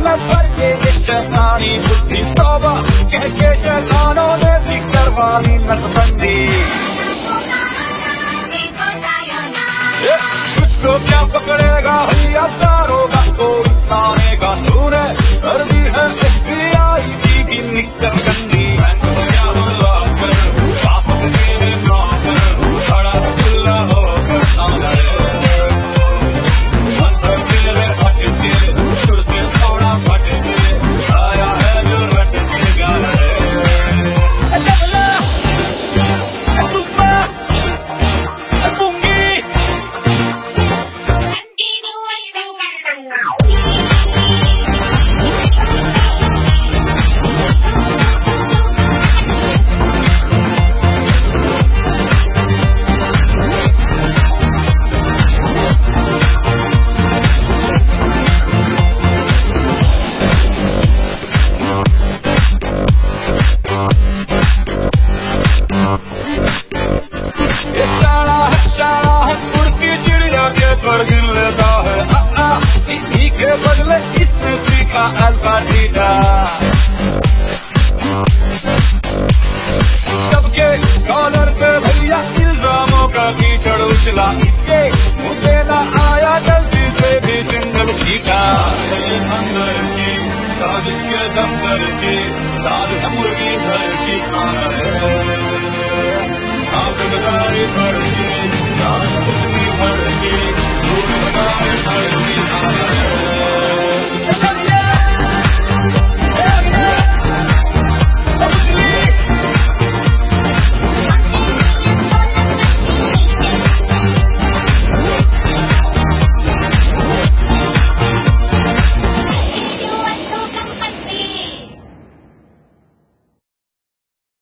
न भर के ये शैतानी बुद्धि तौबा कह के शैतानों ने भी करवा दी नसबंदी। तुझको क्या पकड़ेगा भैया दारोगा को उतारेगा तूने कर दी है FBI की निकल गंदी। पर गिन लेता है इन्हीं के बदले इसने सीखा अल्फा थीटा। सबके कॉलर पे भैया इल्जामों का कीचड़ उछला, इसके मुझे ना आया गलती से भी सिंगल फीका। अंदर की साजिश के दफ्तर की दाल है मुर्गी घर की खाना है।